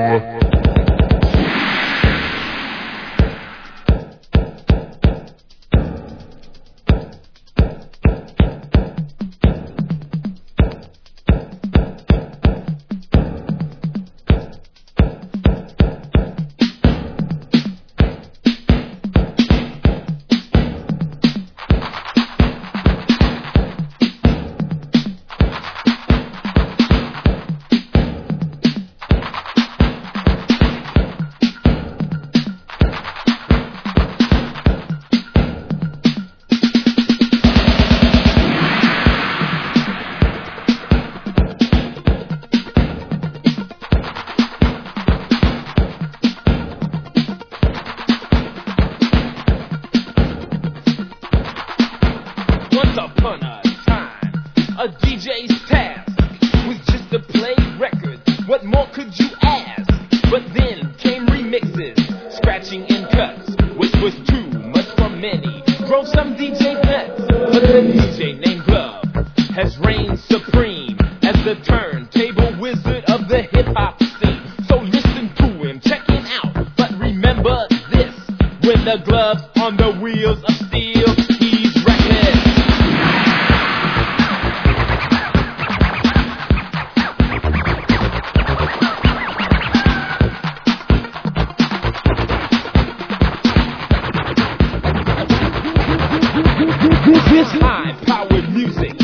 Once upon a time, a DJ's task was just to play records. What more could you ask? But then came remixes, scratching and cuts, which was too much for many. Drove some DJ nuts, but the DJ named Glove has reigned supreme as the turntable wizard of the hip-hop scene. So listen to him, check him out, but remember this: when the Glove's on the wheels of steel, he's reckless. This high-powered music